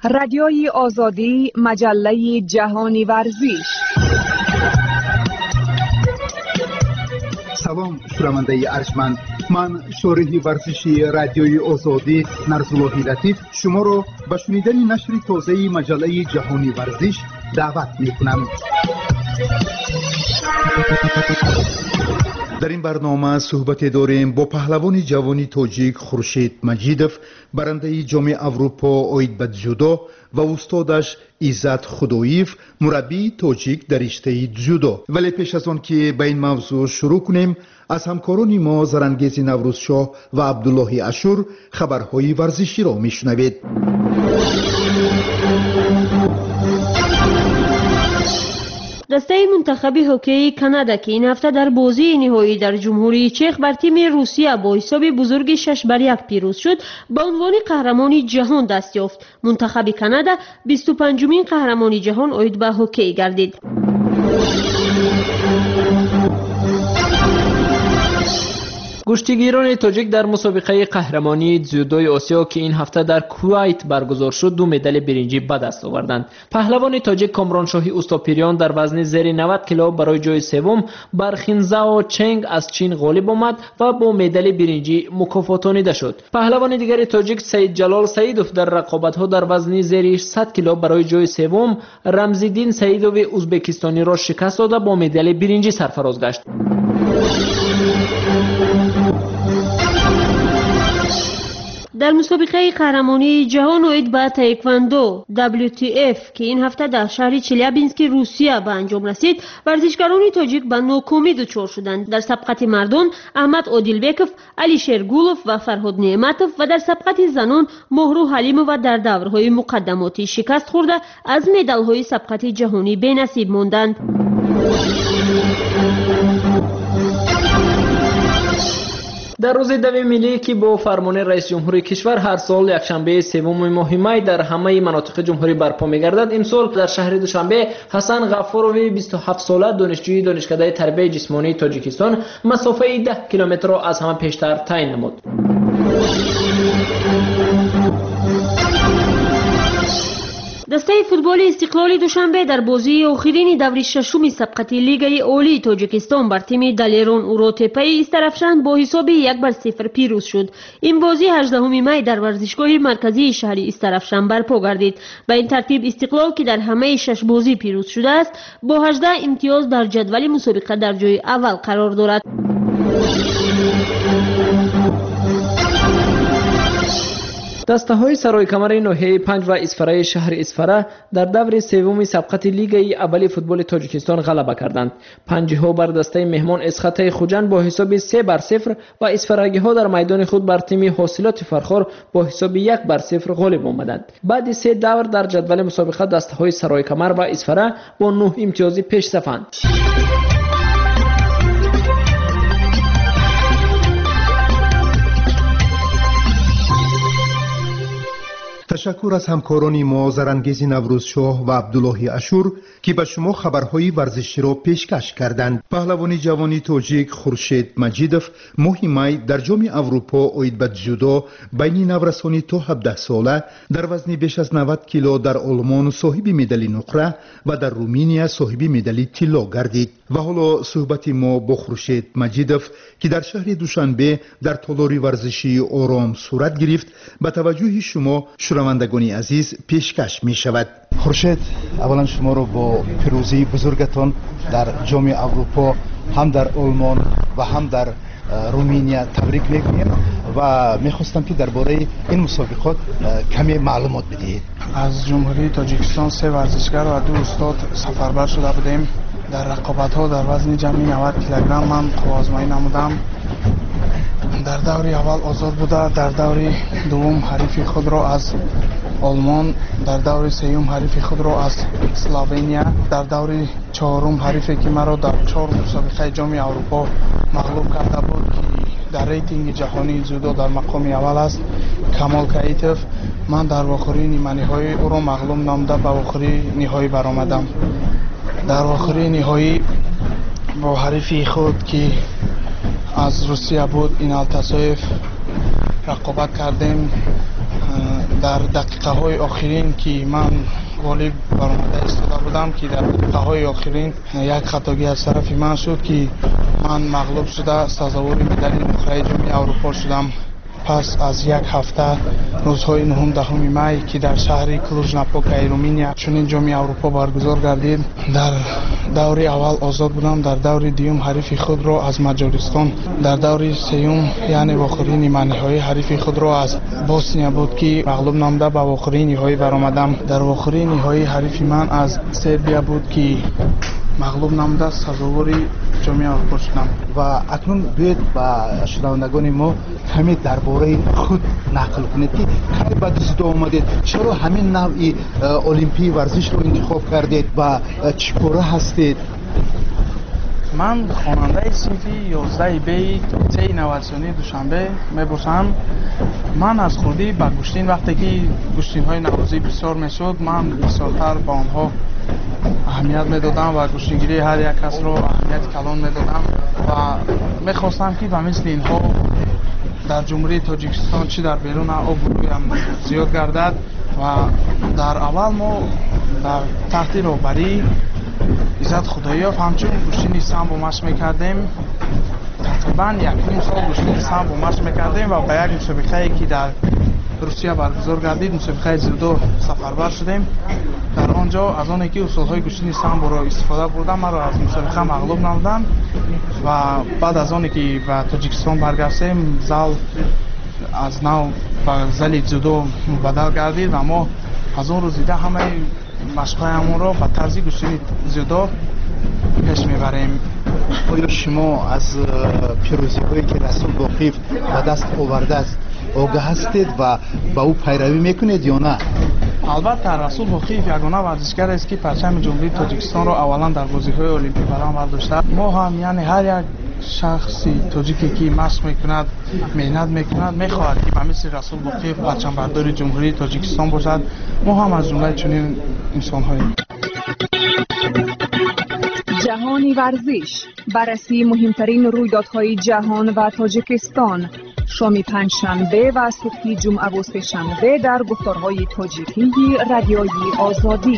رادیوی آزادی، مجله جهانی ورزش. سلام شنونده ارجمند، من شارح ورزشی رادیوی آزادی نرسولوحی لطیف شما را به شنیدن نشر تازه مجله جهانی ورزش دعوت میکنم. در این برنامه صحبت داریم با پهلوان جوانی تاجیک خورشید مجیدوف، برنده جام اروپا اوید به جودو، و استادش عزت خداییف، مربی تاجیک در رشته جودو. ولی پیش از آن که به این موضوع شروع کنیم، از همکاران ما زرنگیز نوروزشاه و عبدالله اشور خبرهای ورزشی را میشنوید. دسته منتخب هوکی کانادا که این هفته در بازی نهایی در جمهوری چک بر تیم روسیه با حساب بزرگ 6-1 پیروز شد، به عنوان قهرمان جهان دست یافت. منتخب کانادا 25مین قهرمان جهان اوید به هوکی گردید. کشتیگیران تاجیک در مسابقه قهرمانی جودوی آسیا که این هفته در کویت برگزار شد 2 مدال برنجی به دست آوردند. پهلوان تاجیک کامران شاهی استاپیریان در وزن زیر 90 کیلو برای جای سوم بر خینزاو چنگ از چین غالب آمد و با مدال برنجی مکافاتانیده شد. پهلوان دیگر تاجیک سید جلال سیدوف در رقابت‌ها در وزن زیر 100 کیلو برای جای سوم رمزیدین سیدوف ازبکستانی را شکست داده با مدال برنجی سرفراز گشت. در مسابقه قهرمانی جهان اوید به تایکواندو WTF که این هفته در شهر چلیابینسک روسیه به انجام رسید، ورزشکاران تاجیک به ناکامی دچار شدند. در سبقت مردان احمد عادلبکov، علیشیر گولوف و فرهاد نعمتوف و در سبقت زنان مهرو حلیمووا در دورهای مقدماتی شکست خورده از مدال‌های سبقت جهانی بی‌نصیب ماندند. در روز دوی ملی که با فرمان رئیس جمهور کشور هر سال یکشنبه سوم ماه می در همه مناطق جمهوری برپا می‌گردد، امسال در شهر دوشنبه حسن غفاروی 27 ساله دانشجوی دانشکده تربیت جسمانی تاجیکستان مسافه 10 کیلومتر را از همه پیشتر تعیین نمود. دسته فوتبال استقلال دوشنبه در بازی آخرین دور ششم سبقت لیگ عالی تاجیکستان بر تیم دلیرون اوروتپی استرافشان با حساب 1-0 پیروز شد. این بازی 18 می در ورزشگاه مرکزی شهر استرافشان برپا گردید. به این ترتیب استقلال که در همه 6 بازی پیروز شده است با 18 امتیاز در جدول مسابقه در جای اول قرار دارد. دسته های سرای کمر ناحیه 5 و اسفره شهر اسفره در دور سوم سبقت لیگ اول فوتبال تاجیکستان غلبه کردند. پنجه ها بر دسته مهمان اسخطه خوجند با حساب 3-0 و اسفرگی ها در میدان خود بر تیم حاصلات فرخار با حساب 1-0 غالب آمدند. بعد 3 دور در جدول مسابقه دسته های سرای کمر و اسفره با 9 امتیازی پیش صفند. تشکر از همکاران ما زرنگیز نوروزشاه و عبدالله اشور که به شما خبرهای ورزشی را پیشکش کردند. پهلوان جوانی تاجیک خورشید مجیدوف ماه می در جام اروپا اوید به جودو بین نورسانی تا 17 ساله در وزن بیش از 90 کیلو در آلمان صاحب مدال نقره و در رومانیا صاحب مدال طلا گردید. و حالا صحبت ما با خورشید مجیدوف که در شهر دوشنبه در تالار ورزشی آرام صورت گرفت به توجه شما شنوندگان عزیز پیشکش می شود. خورشید، اولا شما رو با پیروزی بزرگتان در جام اروپا هم در آلمان و هم در رومانیا تبریک میگویم و میخواستم که درباره این مسابقات کمی معلومات بدهید. از جمهوری تاجیکستان 3 ورزشگر و 2 استاد سفربر شده بودیم. در رقابت‌ها در وزن جمعی 90 کیلوگرم من آزمایی نمودم. در دور اول آزاد بوده، در دور دوم حریف خود را از آلمان، در دور سوم حریف خود را از اسلوونیا، در دور چهارم حریفی که مرا در 4 مسابقه جام اروپا مغلوب کرده بود که در ریتینگ جهانی جودو در مقام اول است، کمال کایتوف. من در آخرین نیمه نهایی او را مغلوب نموده به آخرین نهایی برآمدم. در آخرین نهایی با حریفی خود که از روسیه بود اینال تاسویف رقابت کردیم. дар дақиқаҳои охирин ки ман ғолиб баромада истода будам, ки дар дақиқаҳои охирин як хатогӣ аз тарафи ман шуд, ки ман мағлуб шуда сазовори медали нуқраи ҷоми Аврупо шудам. Пас аз як ҳафта рӯзҳои 9-10 май ки дар шаҳри Клуж-Напокаи Румыния чунин ҷоми Аврупо баргузор гардид, дар даври аввал озод будам, дар даври дуюм ҳарифи худро аз Маҷористон, дар даври сеюм яъне вохӯрии ниманиҳоӣ ҳарифи худро аз Босния буд ки мағлуб намуда ба вохӯрии ниҳоӣ баромадам. Дар вохӯрии ниҳоӣ ҳарифи ман аз Сербия буд ки мағлуб намуда сазовори ҷоми Аврупо шудам. ва акнун биёед ба шунавандагони мо каме дар бораи худ нақл кунед ки кай ба дзюдо омадед, чаро ҳамин навъи олимпии варзишро интихоб кардед ва чӣ пора ҳастед? ман хонандаи синфи 11 беи лицеи инноватсионии Душанбе мебошам. ман аз хурдӣ ба гӯштин вақте ки гӯштинҳои наврӯзӣ бисёр мешуд, ман бисёртар ба онҳо аҳамият медодам ва гӯштингирии ҳар як касро аҳамияти калон медодам ва мехостам ки ба мисли инҳо дар ҷумҳурии Тоҷикистон чӣ дар беруна обрӯям зиёд гардад. ва дар аввал мо дар таҳти роҳбарӣ Иззат Худоиёв ҳамчун гӯштини самбо машқ мекардем. тақрибан 1 сол гӯштини самбо машқ мекардем ва ба як мусобиқае ки дар Русия баргузор гардид, мусобиқаи дзюдо сафарбар шудем. дар он ҷо аз оне ки усулҳои гӯштини самборо истифода бурдам, маро аз мусобиқа мағлуб намуданд ва баъд аз оне ки ба Тоҷикистон баргаштем, зал аз нав ба зали дзюдо мубаддал гардид ва мо аз он рӯз дида ҳамаи машқҳоямонро ба тарзи гӯштини дзюдо пеш мебарем. оё шумо аз пирӯзиҳое ки Расул Воқиф ба даст овардааст огаҳ ҳастед ва ба ӯ пайравӣ мекунед ё на? албатта Расул Воқиф ягона варзишгарест ки парчами ҷумҳурии Тоҷикистонро аввалан дар бозиҳои олимпӣ баланд бардоштааст. мо ҳам яъне ҳар як шахси тоҷике ки машқ мекунад, меҳнат мекунад, мехоҳад ки ба мисли Расул Воқиф парчамбардори ҷумҳурии Тоҷикистон бошад. мо ҳам аз ҷумлаи чунин инсонҳоем. جهانی ورزش، بررسی مهمترین رویدادهای جهان و تاجیکستان، شام پنجشنبه و صبح جمعه و سه‌شنبه در گفتارهای تاجیکی رادیوی آزادی.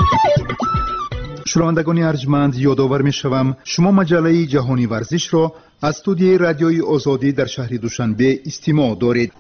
شنوندگان ارجمند، یادآور می‌شوم شما مجله جهانی ورزش را از استودیوی رادیوی آزادی در شهر دوشنبه استماع دارید.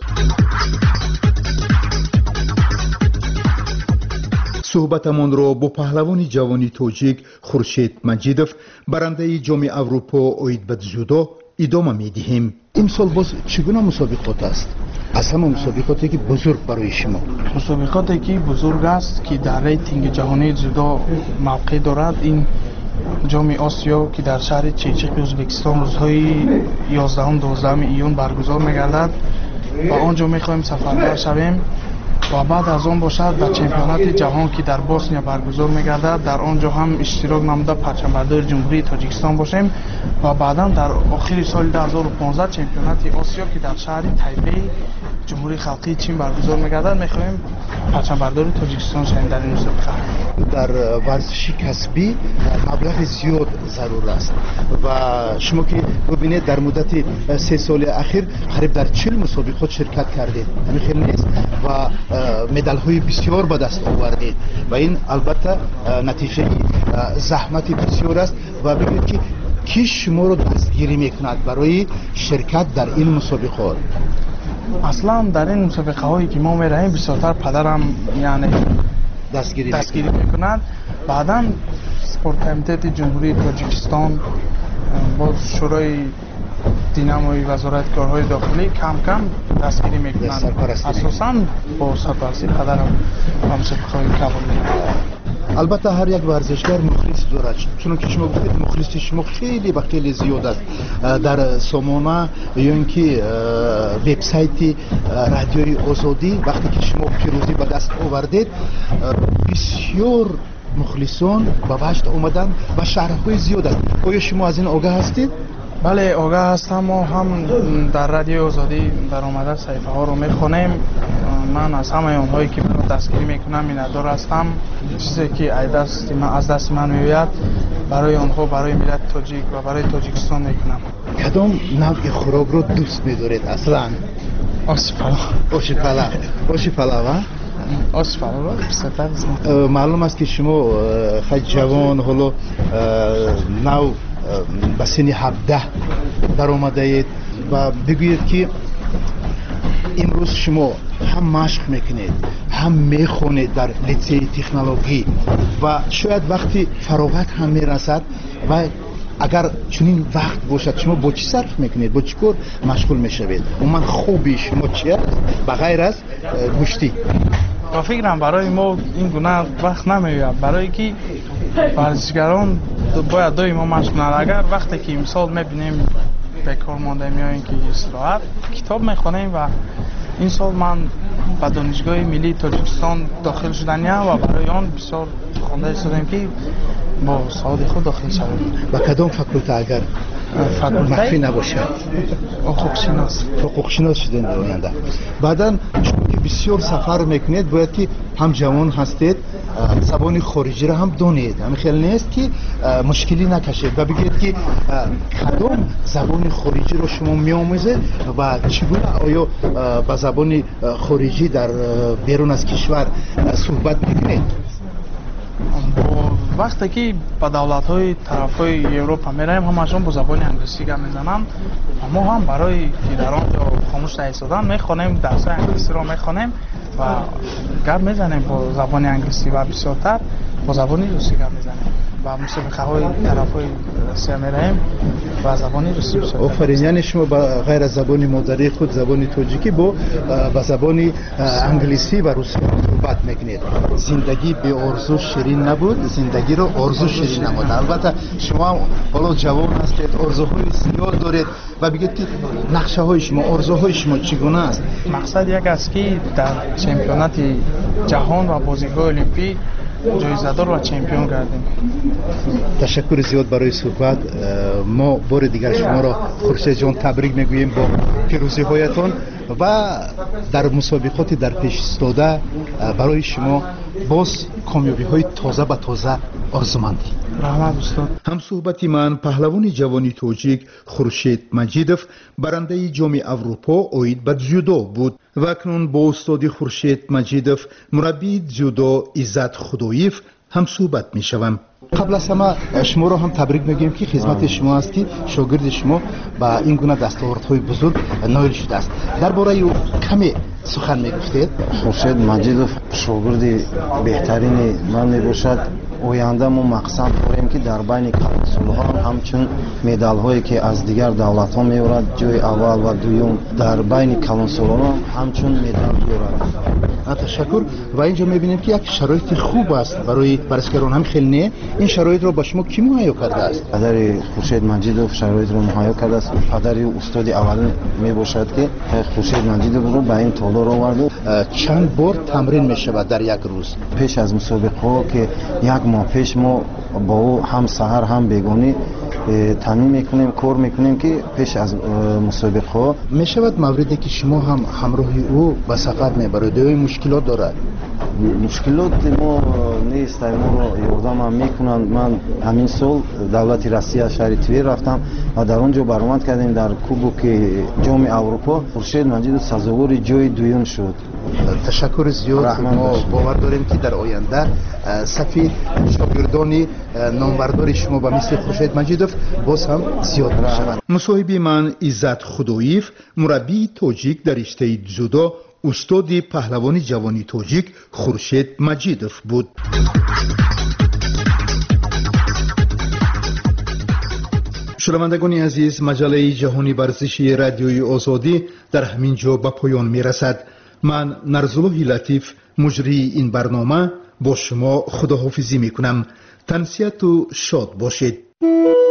صحبتمان را با پهلوان جوانی تاجیک خورشید مجیدов برنده جام اروپا اوید به дзюдо ادامه می‌دهیم. امسال باز چگونه مسابقات است؟ از همه مسابقاتی که بزرگ برای شما. مسابقاتی که بزرگ است که در ریتینگ جهانی дзюдо موقع دارد این جام آسیا که در شهر چیچق ازبکستان روزهای 11-12 ایون برگزار می‌گردد و آنجا می‌خواهیم سفربر شویم و بعد از آن باشد به چمپیونات جهان که در بوسنیا برگزار می‌گردد در آنجا هم اشتراک نموده پرچمبردار جمهوری تاجیکستان باشیم و بعدا در آخر سال 2015 چمپیونات آسیا که در شهر تایپی جمهوری خلقی چین برگزار می‌گردد می‌خواهیم پرچمبردار تاجیکستان شویم در این مسابقه. در ورزش کسبی مبلغ زیاد ضرور است و شما که ببینید در مدت 3 سال اخیر قریب در 40 مسابقات شرکت کردید، همین خیلی نیست و مدال های بسیار به دست آوردید و این البته نتیجه زحمت بسیار است و ببینید که کی شما رو دستگیری میکند برای شرکت در این مسابقات. اصلا در این مسابقه هایی که ما میریم بسیارتر پدرم یعنی دستگیری میکنند. بعدا سپورت کمیته جمهوری تاجیکستان با شورای دیناموی وزارت کارهای داخلی کم کم دستگیری میکنند. اساساً با سرپرستی پدرم و مسابقه های قبول میکنند. البته هر یک ورزشکار مخلص دارد، چون که شما گفتید مخلصی شما خیلی و خیلی زیاد است. در سامانه یا اینکه وبسایت رادیوی آزادی وقتی که شما پیروزی به دست آوردید بسیار مخلصان به وجد آمدن و شهرهای زیاد است. آیا شما از این آگاه هستید؟ بله آگاه هستم. ما هم در رادیو آزادی در آمده صحیفه ها رو میخونیم. من از همه اونهایی که من دستگیری میکنم میندار هستم. چیزی که از دست من میوید برای اونها، برای ملت تاجیک و برای تاجیکستان میکنم. کدام نوع خوراک رو دوست میدارید اصلا؟ Oshi Palava. معلوم است که شما خیلی جوان حالا نو به سن 17 در آمده اید و بگویید که امروز شما هم مشق میکنید هم میخونید در لیسه تکنولوژی و شاید وقتی فراغت هم میرسد و اگر چنین وقت باشد شما با چی صرف میکنید با چی کار مشغول میشوید من خوبی شما چی است بغیر از گوشتی با فکرم برای ما این گونه وقت نمیاد برای که ورزشگران باید دائما مشغولند اگر وقتی که مثال میبینیم بیکار مانده میاییم که استراحت کتاب میخونیم و این سال من به دانشگاه ملی تاجیکستان داخل شدنیم و برای آن بسیار خوانده شدیم که با سعادت خود داخل شدیم. با کدام فاکولته اگر مخفی نباشد؟ حقوق شناس شدین در آینده. بعدا شما که بسیار سفر میکنید باید که هم جوان هستید زبان خارجی را هم دانید. همین خیلی نیست که مشکلی نکشید و بگید که کدام زبان خارجی را شما میآموزید و چگونه آیا با زبان خارجی در بیرون از کشور صحبت میکنید؟ وقتی که به دولت‌های طرف‌های اروپا می‌ریم همشون با زبان انگلیسی گپ می‌زنن ما هم برای در آنجا خاموش ایستادن می‌خوانیم درس‌های انگلیسی رو می‌خوانیم و گپ می‌زنیم با زبان انگلیسی و بسیارتر با زبان روسی گپ می‌زنیم و مسابقه‌های طرف‌های روسیه می‌ریم و زبان روسی بسیار آفرین یعنی شما با غیر از زبان مادری خود زبان تاجیکی با زبان انگلیسی و روسی صحبت می‌کنید زندگی به آرزو شیرین نبود زندگی رو آرزو شیرین نمود البته شما حالا جوان هستید آرزوهای زیاد دارید و بگید که نقشه های شما آرزوهای شما چگونه است مقصد یک است که در چمپیونات جهان و بازی‌های المپیک جایزه‌دار و چمپیون گردیم. تشکر زیاد برای صحبت ما بار دیگر شما را خورشید جان تبریک میگوییم با پیروزی‌هایتان و در مسابقات در پیش استاده برای شما باز کامیابی‌های تازه به تازه آرزومندی. رحمت استاد. هم صحبتی من پهلوان جوانی تاجیک خورشید مجیدوف برنده جام اروپا اوید به جودو بود و اکنون با استاد خورشید مجیدوف مربی جودو عزت خداییف هم صحبت میشوم. قبل از همه شما را هم تبریک میگیم که خدمت شما است که شاگرد شما با این گونه دستاوردهای بزرگ نایل شده است. درباره او کمی سخن میگفتید؟ خورشید مجیدوف شاگرد بهترین من میباشد. آینده ما مقصد داریم که در بین کلانسولها همچون مدال هایی که از دیگر دولت ها میورد جای اول و دوم در بین کلانسولها همچون مدال بیورد. تشکر. و اینجا میبینیم که یک شرایط خوب است برای ورزشکاران هم خیلی نه این شرایط رو با شما کی مهیا کرده است؟ پدر خورشید مجیدوف شرایط رو مهیا کرده است. پدر استاد اول میباشد که خورشید مجیدوف رو به این تالار آورد. چند بار تمرین میشود در یک روز؟ پیش از مسابقه که یک ماه پیش ما با او هم سحر هم بیگانی تامین میکنیم کار میکنیم که پیش از مسابقه میشود موردی که شما هم همراه او به سفر میبرید دوی مشکلات دارد؟ مشکلات ما نیست ما رو یاردم هم میکنند. من همین سال دولت روسیه شهر تویر رفتم و در اونجا برآمد کردیم در کوبوک جام اروپا خورشید مجیدوف سزاوار جای دوم شد. تشکر زیاد. ما باور داریم که در آینده صفی شاگردان نامبردار شما به مثل خورشید مجیدوف باز هم زیاد میشوند. مصاحبه من عزت خداییف مربی تاجیک در رشته جودو استاد پهلوان جوانی تاجیک خورشید مجیدوف بود. شنوندگان عزیز مجله جهانی ورزشی رادیوی آزادی در همین جا به پایان میرسد. من نرزالله لطیف مجری این برنامه با شما خداحافظی میکنم. تنسیت و شاد باشید.